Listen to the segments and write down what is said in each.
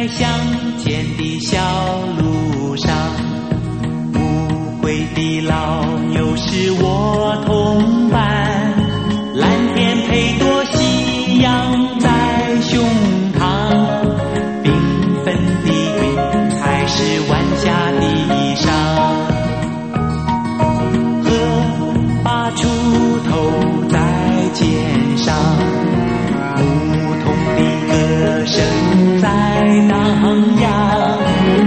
在乡间的小路上，乌龟的老牛是我同伴，蓝天配朵夕阳在胸膛，缤纷的云彩是晚霞的衣裳，河把锄头在肩上，牧童的歌声在荡漾，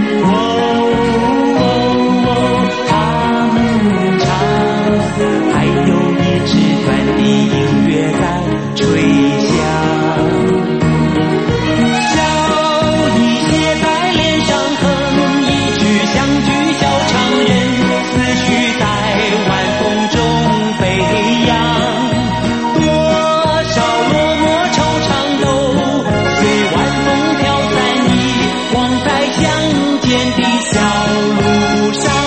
他们唱，还有一支短的音乐在吹响，笑意写在脸上，哼一曲乡居小唱人，思绪在晚风中飞扬，多少落寞惆怅都随晚风飘散，遗忘在乡间的小路上。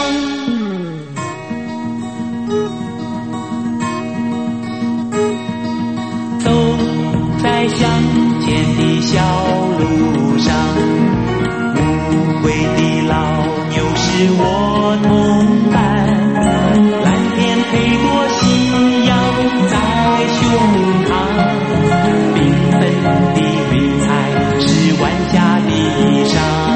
走在乡间的小路上，乌龟的老牛是我同伴，蓝天配朵夕阳在胸膛，缤纷的云彩是晚霞的衣裳。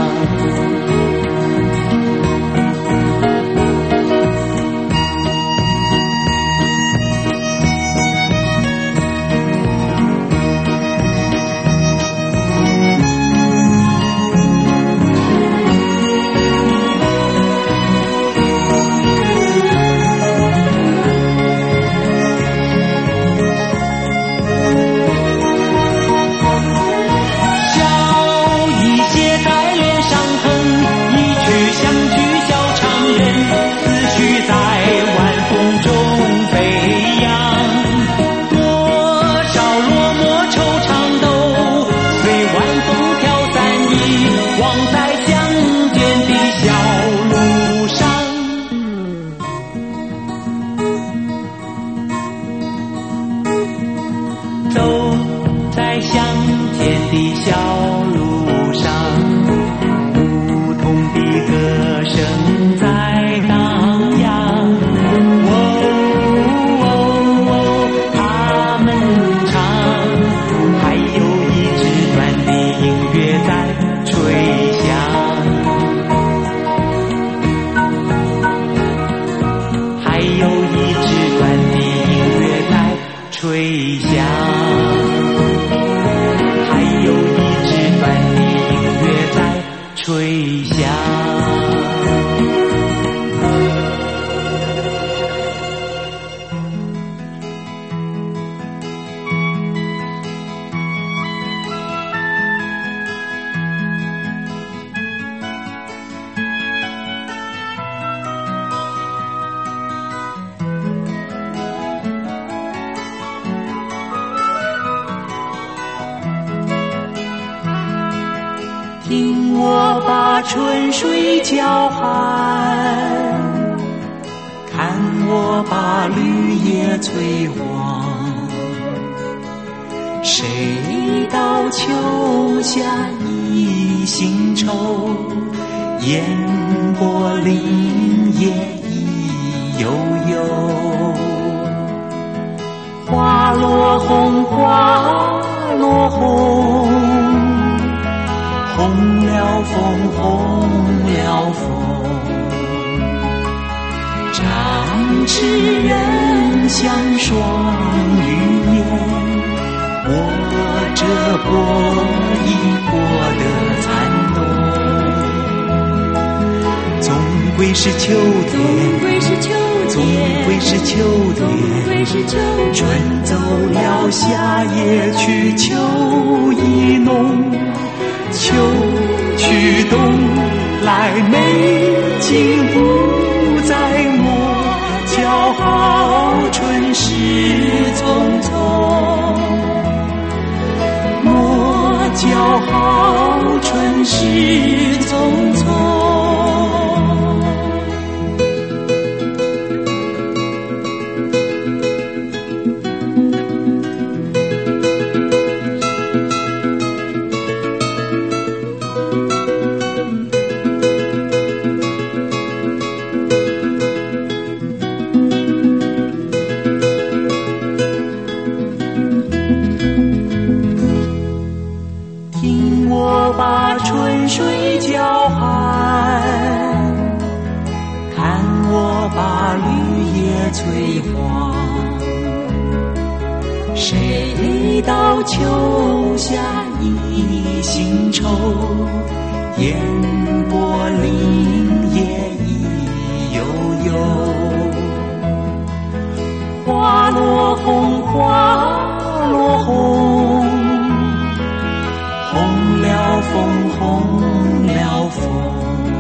听我把春水叫喊，看我把绿叶催黄，谁道秋夏一心愁，烟波林叶意悠悠，花落红，花落红，红了风，红了风，长痴人像双鱼眼，握着过一过的残冬，总归是秋天，总归是秋天，春走了，夏夜去，秋意浓，秋去冬来，美景不再莫叫好春事匆匆，莫叫好春事匆匆。 谁道秋夏一心愁，烟波林叶意悠悠。花落红，花落红，红了风，红了风。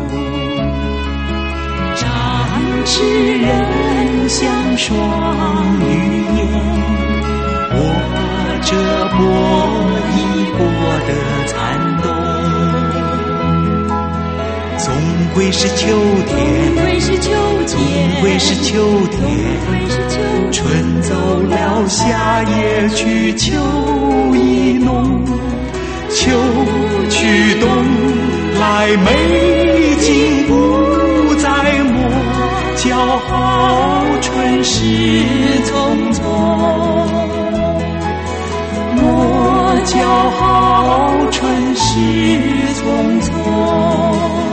咫尺人相双语言，握着波一波的颤动。总归是秋天，总归是秋天，总归是秋天。春走了，夏夜去，秋意浓。秋去冬来，美景不再磨，骄傲春事匆匆，莫骄傲春事匆匆。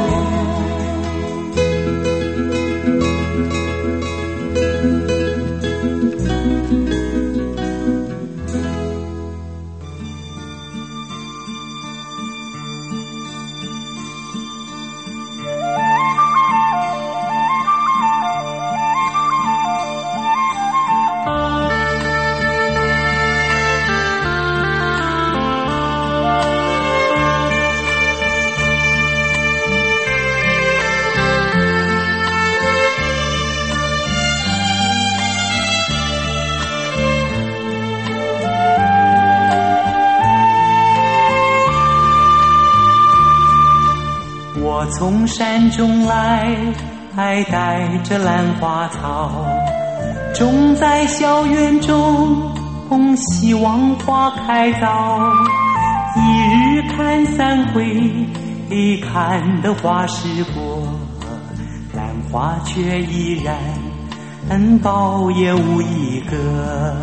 我从山中来，带着兰花草，种在校园中，希望花开早。一日看三回，看得花时过，兰花却依然苞也无一个。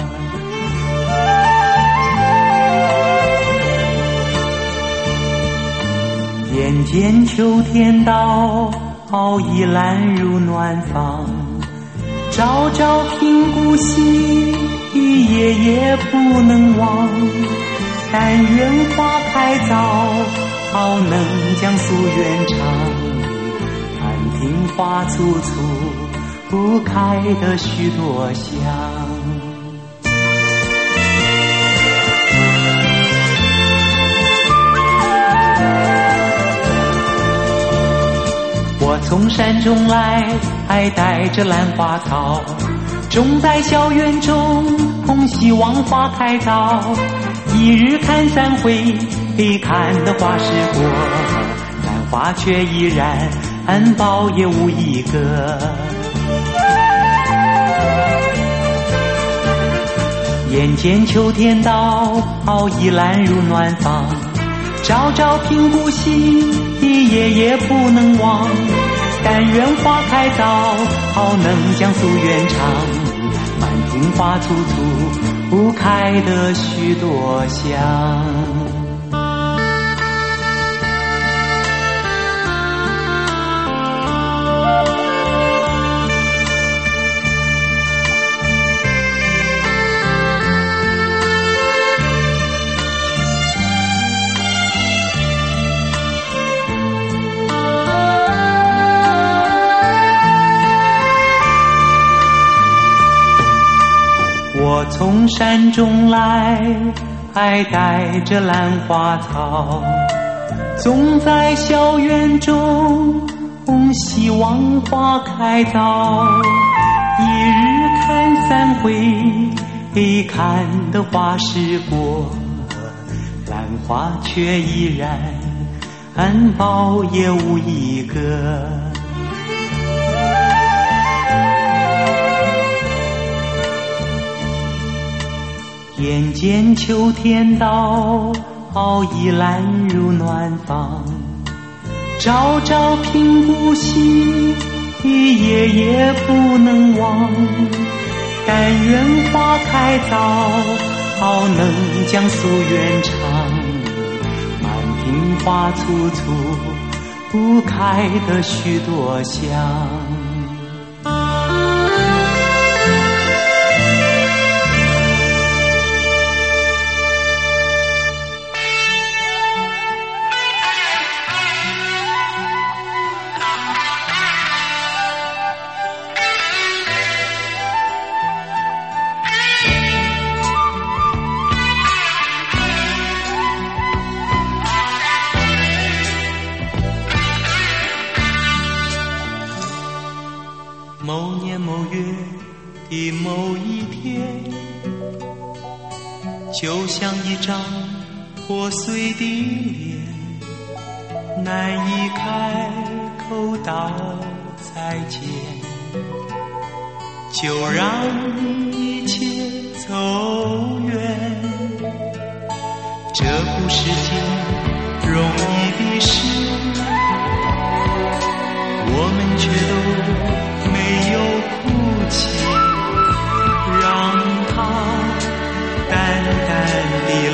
眼见秋天到，已懒入暖房，朝朝频顾惜，夜夜不能忘。但愿花开早，能将夙愿偿。看庭花簇簇，不开的许多香。我从山中来，带着兰花草，种在校园中，希望花开早。一日看三回，看得花时过，兰花却依然苞也无一个。眼见秋天到，已懒入暖房，朝朝频顾惜，夜夜不能忘。但愿花开早，能将夙愿偿。满庭花簇簇，不开的许多香。我从山中来，带着兰花草，种在校园中，希望花开早。一日看三回，看得花时过，兰花却依然苞也无一个。眼见秋天到，已懒入暖房，朝朝频顾惜，夜夜不能忘。但愿花开早，能将夙愿偿。满庭花簇簇，不开的许多香。 就像一张破碎的脸，难以开口道再见，就让一切走远。这不是件容易的事，我们却都没有哭泣，让它淡淡地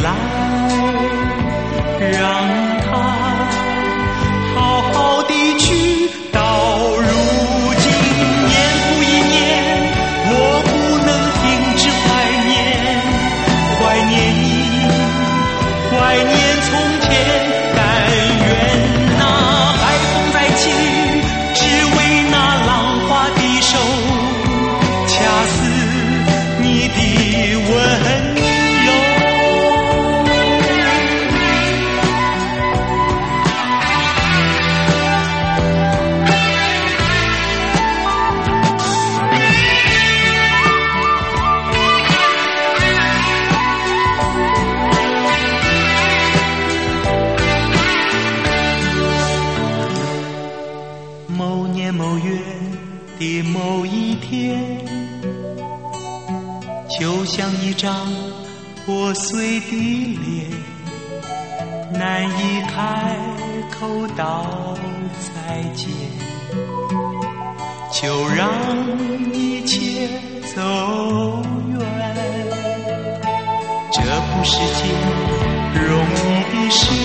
来，让它好好地去。到如今年复一年，我不能停止怀念，怀念你，怀念从前。但愿那海风再起，只为那浪花的手，恰似你的温柔。某年某月的某一天，就像一张破碎的脸，难以开口道再见，就让一切走远。这不是件容易的事，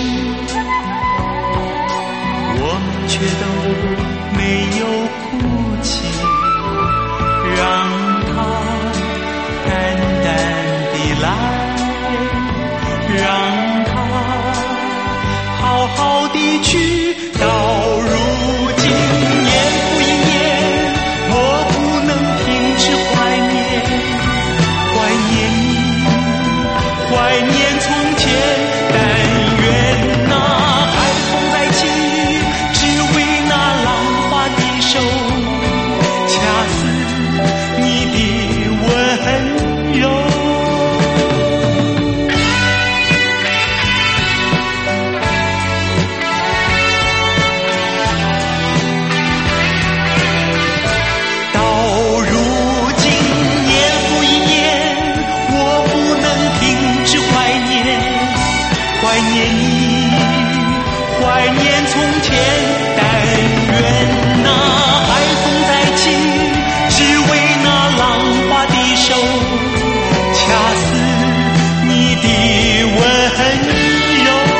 我们却都没有哭泣，让它淡淡地来，让它好好地去。到如今年复一年，我不能停止怀念，怀念你，怀念从前。但愿那海风再起，只为那浪花的手，恰似你的温柔。怀念你，怀念从前。但愿那海风再起，只为那浪花的手，恰似你的温柔。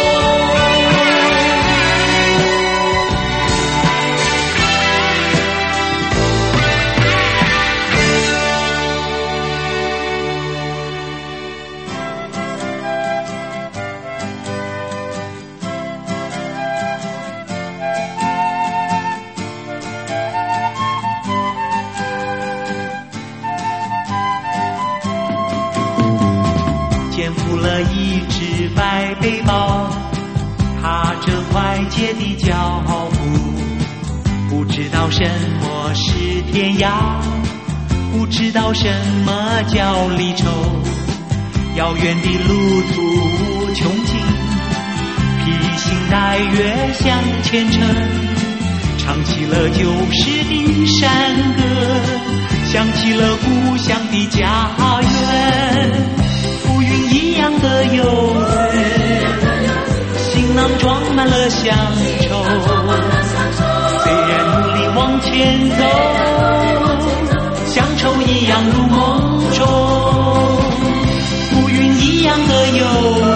肩负了一只白背包，踏着快捷的脚步，不知道什么是天涯，不知道什么叫离愁。遥远的路途无穷尽，披星戴月向前程，唱起了旧时的山歌，想起了故乡的家园。浮云一样的游子，行囊装满了乡愁。虽然努力往前走，乡愁一样入梦中。浮云一样的游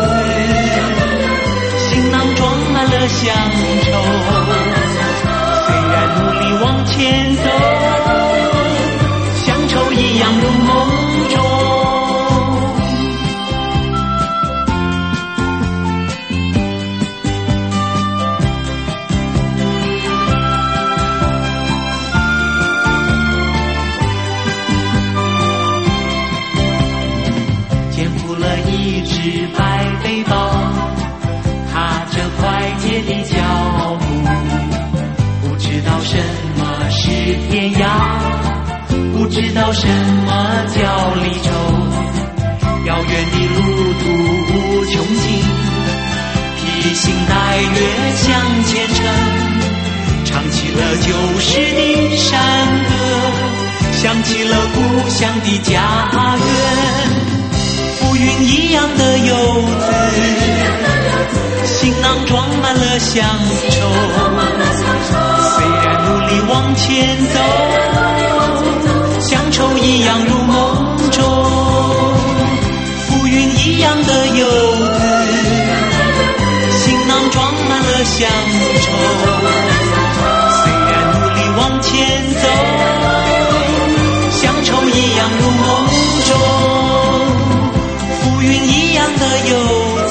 子，行囊装满了乡愁。虽然努力往前走，乡愁一样入梦中。一只白背包，踏着快捷的脚步，不知道什么是天涯，不知道什么叫离愁。遥远远的路途穷尽，披星戴月向前程，唱起了旧时的山歌，想起了故乡的家园。浮云一样的游子，行囊装满了乡愁，虽然努力往前走，乡愁一样入梦中。浮云一样的游子，行囊装满了乡愁，虽然努力往前走，乡愁一样入梦中。浮云一样的游子，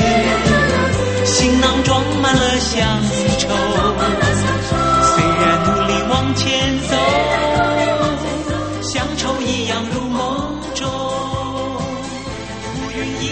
行囊装满了乡愁，虽然努力往前走，乡愁一样入梦中。浮云一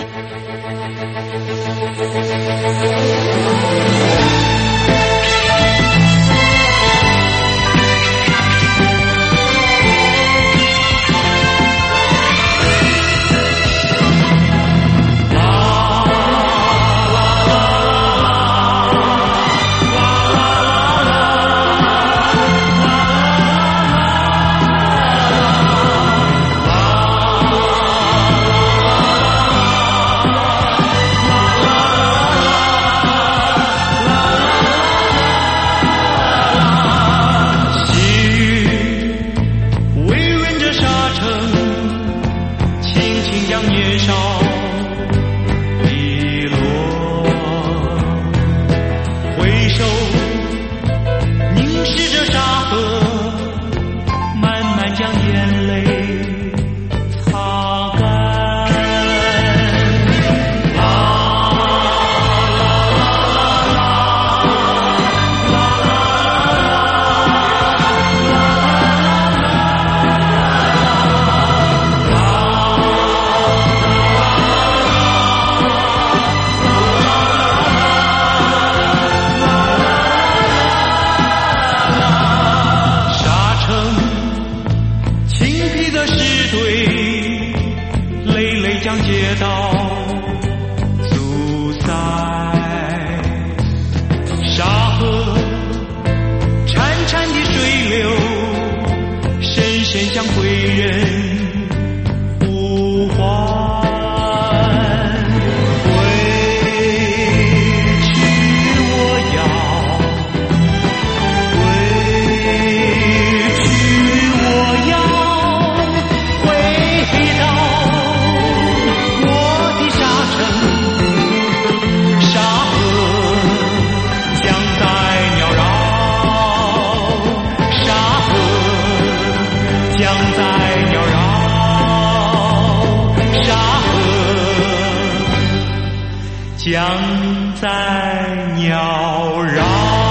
将在鸟绕。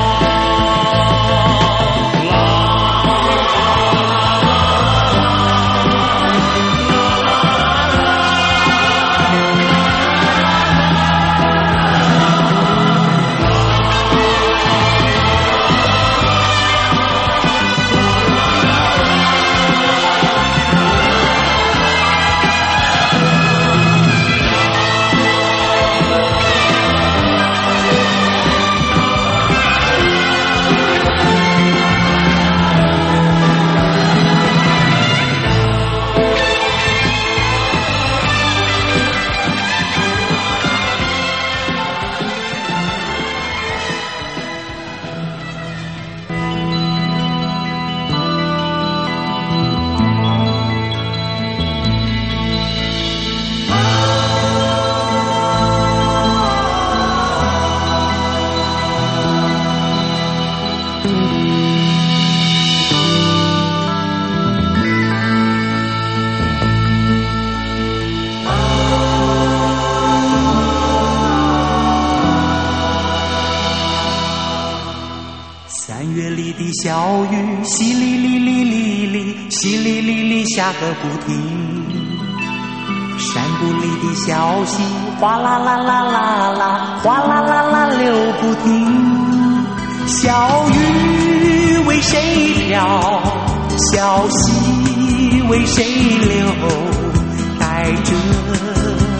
小雨淅沥沥沥沥沥，淅沥沥沥下个不停。山谷里的小溪哗啦啦啦啦啦，哗啦啦啦流不停。小雨为谁飘，小溪为谁流，带着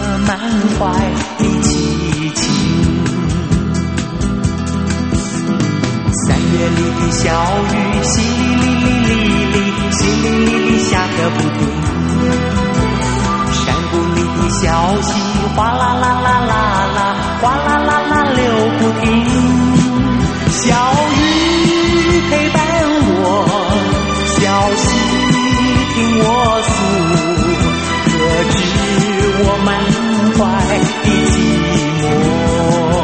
怀的激情。3月里的小雨，淅沥沥沥沥沥，淅沥沥沥下个不停。山谷里的小溪，哗啦啦啦啦啦，哗啦啦啦流不停。小雨陪伴我，小溪听我诉，可知我满怀的寂寞。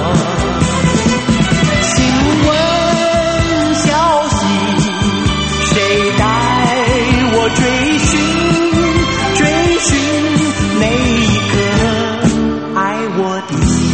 请问小溪，谁带我追寻那一颗爱我的心？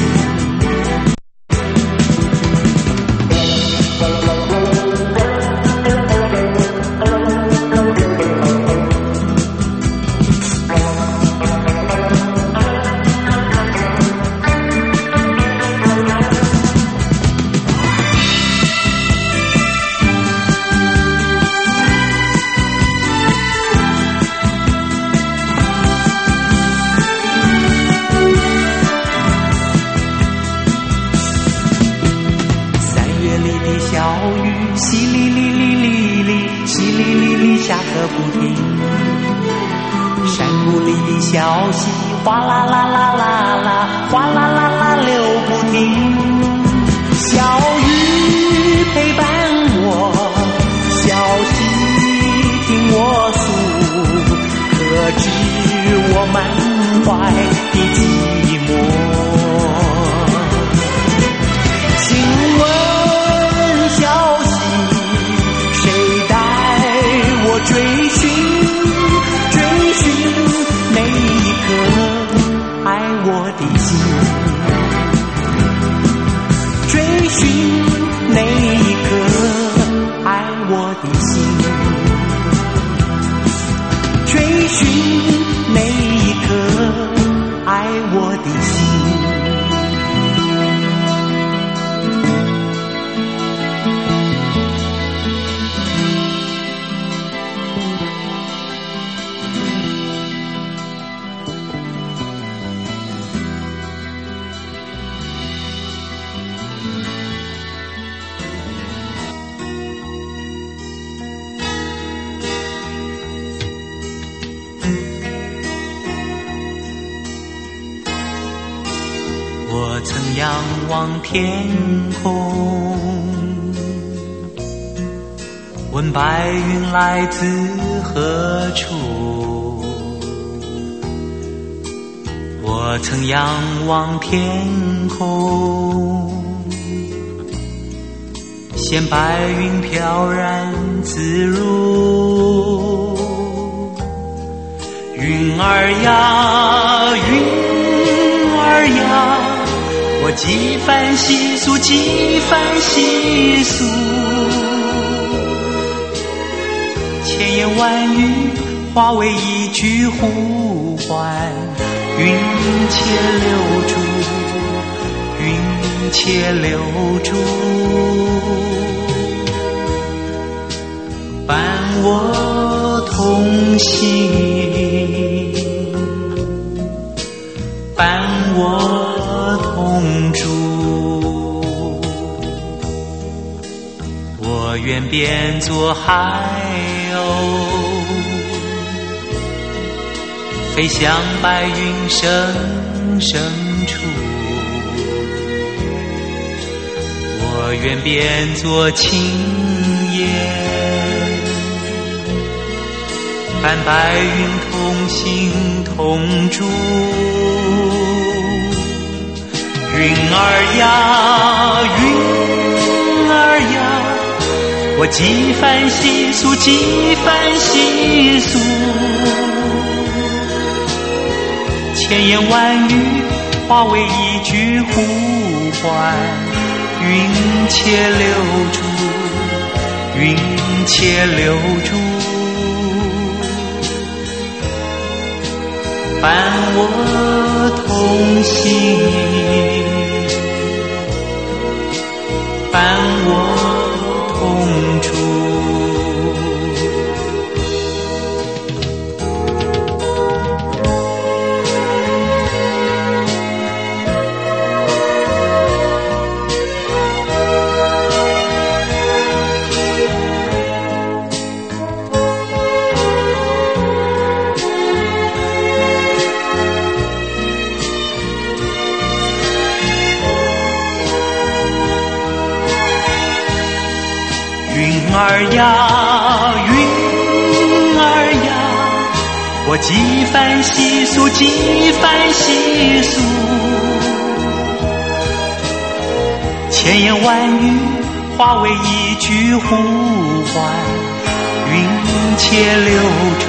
下个不停，山谷里的小溪，哗啦啦啦啦啦，哗啦啦啦流不停。小雨陪伴我，小溪听我诉，可知我满怀的寂寞。请问小溪，谁带我追寻那一颗爱我的心？追寻那一颗爱我的心，追寻那一颗爱我的心。我曾仰望天空，问白云来自何处。我曾仰望天空，见白云飘然自如。云儿呀，云儿呀，我几番细诉，几番细诉，千言万语化为一句呼唤。云且留住，云且留住，伴我同行，伴我同住。我愿变作海鸥，飞向白云深处。我愿变作青叶，伴白云同行同住。云儿呀，云儿呀，我几番细诉，几番细诉，千言万语化为一句呼唤。云且留住，云且留住，伴我同行，伴我同住。 儿呀，云儿呀，我几番细数，几番细数，千言万语化为一句呼唤，云且留住，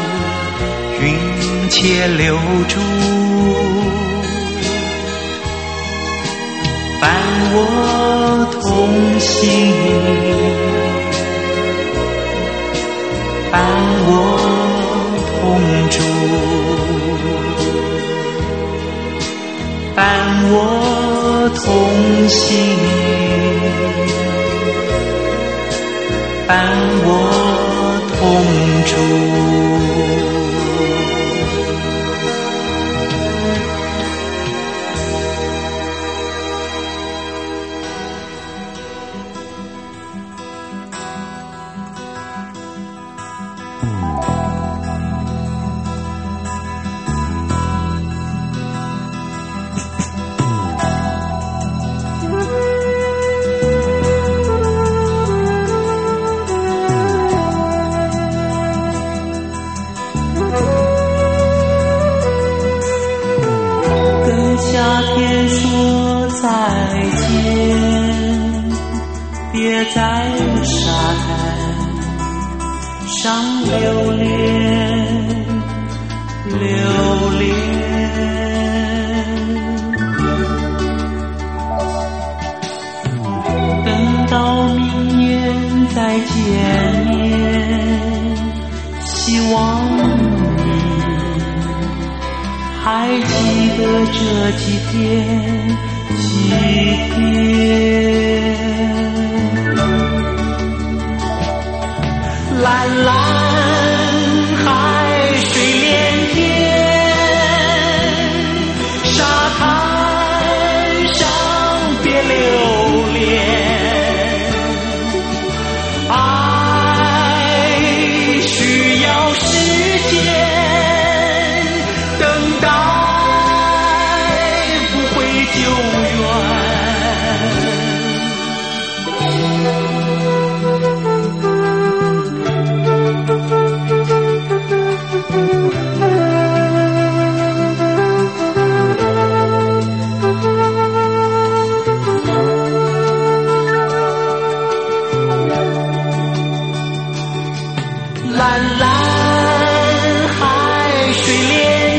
云且留住，伴我同行，伴我同住，伴我同行，伴我同住。夏天说再见，别在沙滩上留恋，留恋。等到明年再见面，希望还记得这几天，蓝蓝海水连天，沙滩上别留恋，爱需要时间。蓝蓝海水连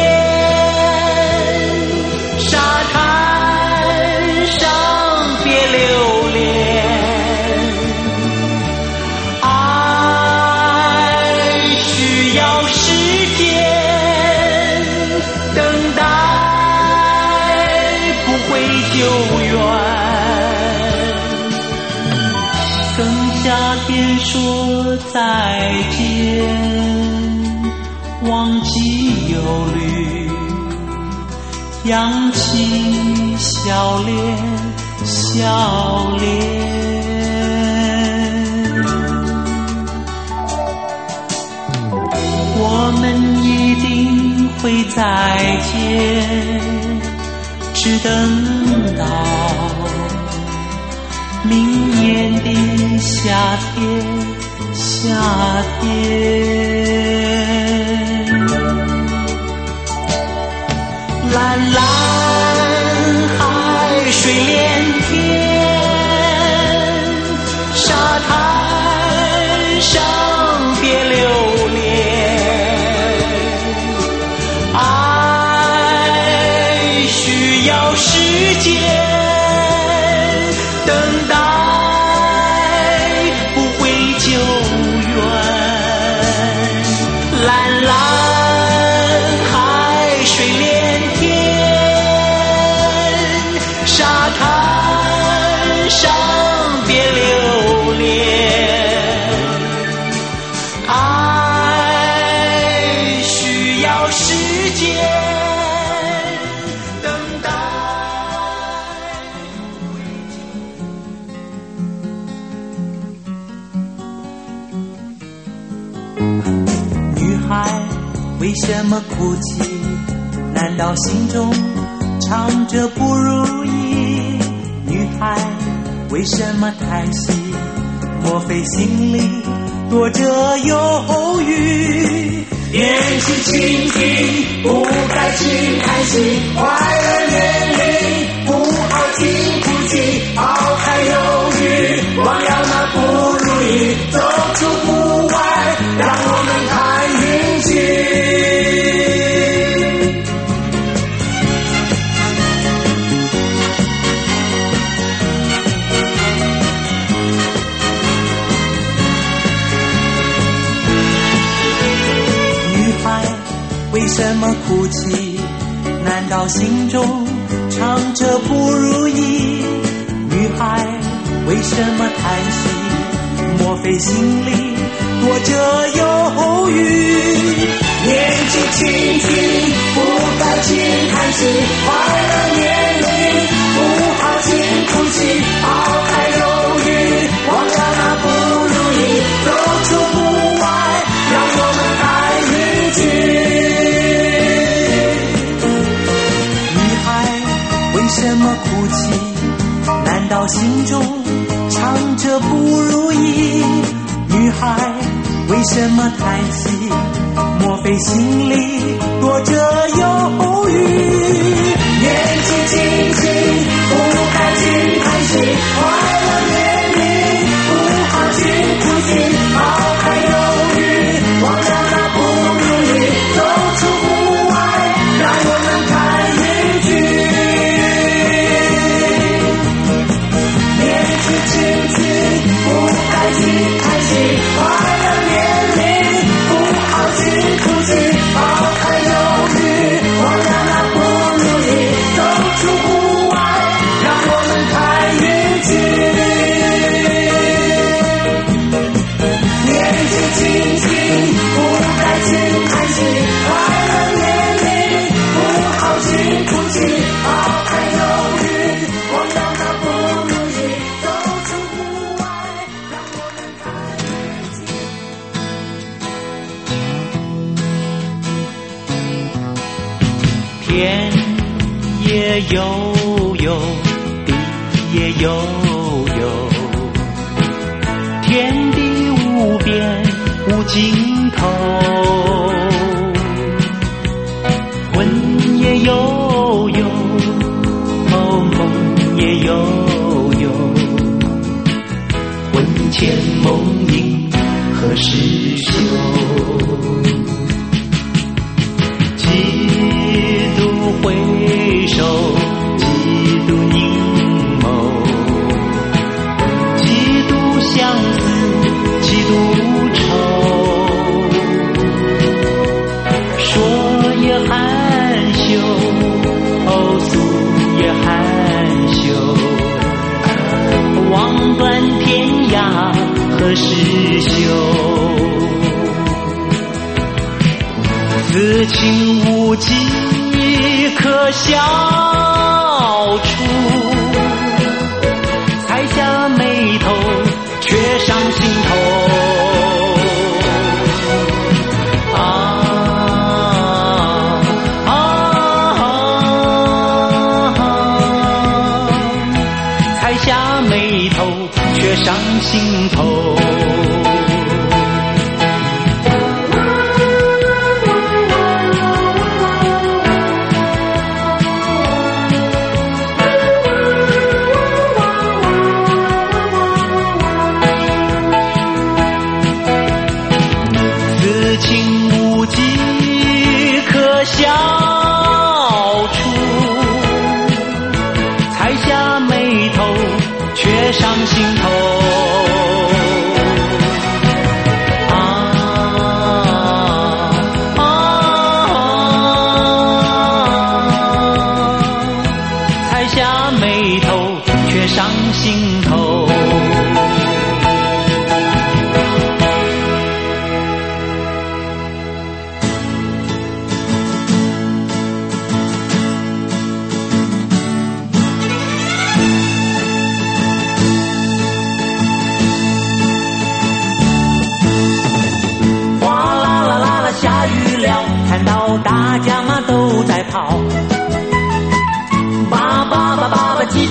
天，沙滩上别留恋，爱需要时间等待，不会久远。跟夏天说再见，忘记忧虑，扬起笑脸，笑脸。我们一定会再见，只等到明年的夏天，夏天。蓝蓝海水连天，沙滩上别留恋，爱需要时间等待，不会久远。蓝蓝海水连天，沙滩上别留恋，爱需要时间等待。女孩为什么哭泣？难道心中藏着不如意？女孩为什么叹息？ 莫非心里躲着忧郁？ 年纪轻轻不该轻叹息，快乐年龄不好轻哭泣，抛开忧郁，忘了那不如意，走出户外，让我们看运气。 为什么哭泣？难道心中藏着不如意？女孩为什么叹息？莫非心里躲着忧郁？ 年纪轻轻不该轻叹息，快乐年龄不好轻哭泣，抛开忧郁，忘了那不如意，走出户外，让我们看运气。 为什么哭泣？难道心中藏着不如意？女孩为什么叹息？莫非心里躲着忧郁？ 年纪轻轻不该轻叹息，快乐年龄不好轻哭泣，抛开忧郁，忘了那不如意，走出户外，让我们看运气。轻轻不该轻叹息，快乐年龄不好轻哭泣，抛开忧郁，忘了那不如意，走出户外，让我们看运气。年纪轻轻不该轻叹息，快乐年龄不好轻哭泣，抛开忧郁，忘了那不如意。 天也悠悠，地也悠悠，天地无边无尽头，魂也悠悠，梦也悠悠，魂牵梦萦何时休？回首，几度凝眸，几度相思，几度愁。说也含羞，诉也含羞。望断天涯何时休？此情无计可消除，才下眉头，却上心头。才下眉头，却上心头。消除，才下眉头，却上心头。才下眉头，却上心头。看到大家嘛都在跑，爸爸急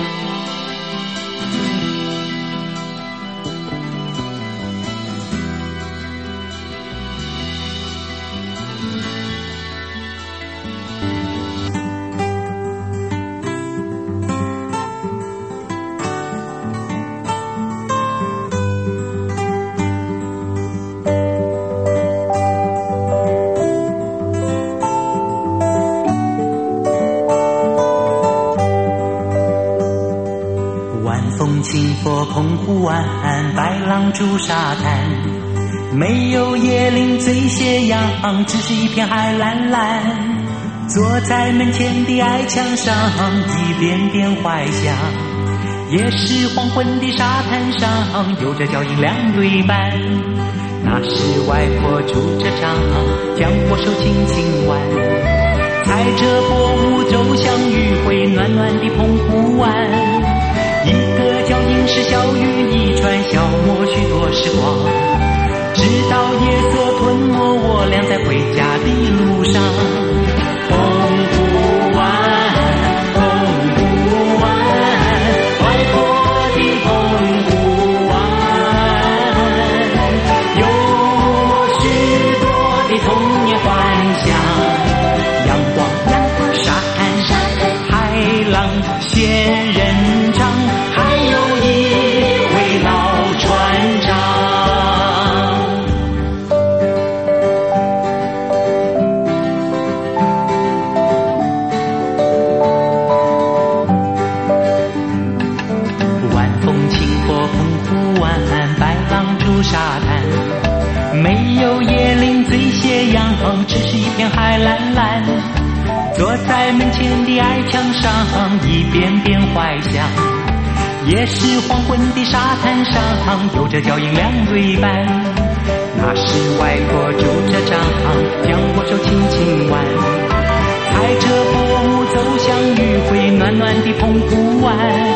风轻拂澎湖湾，白浪逐沙滩，没有椰林醉斜阳，只是一片海蓝蓝。坐在门前的矮墙上，一遍遍怀想，也是黄昏的沙滩上，有着脚印两对半。那是外婆拄着杖，将我手轻轻挽，踩着薄雾走向余晖暖暖的澎湖湾。一个脚印是小雨一串，消磨许多时光，直到夜色吞没我俩在回家的路上。澎湖湾，澎湖湾，外婆的澎湖湾，有我许多的童年幻想。阳光，沙滩，海浪，仙人掌，还有一位老船长。晚风轻拂澎湖湾，白浪逐沙滩，没有椰林醉斜阳，只是一片海蓝蓝。坐在门前的矮墙上，一遍遍怀想，也是黄昏的沙滩上，有着脚印两对半。那是外婆拄着杖，将我手轻轻挽，踩着薄雾走向余晖暖暖的澎湖湾。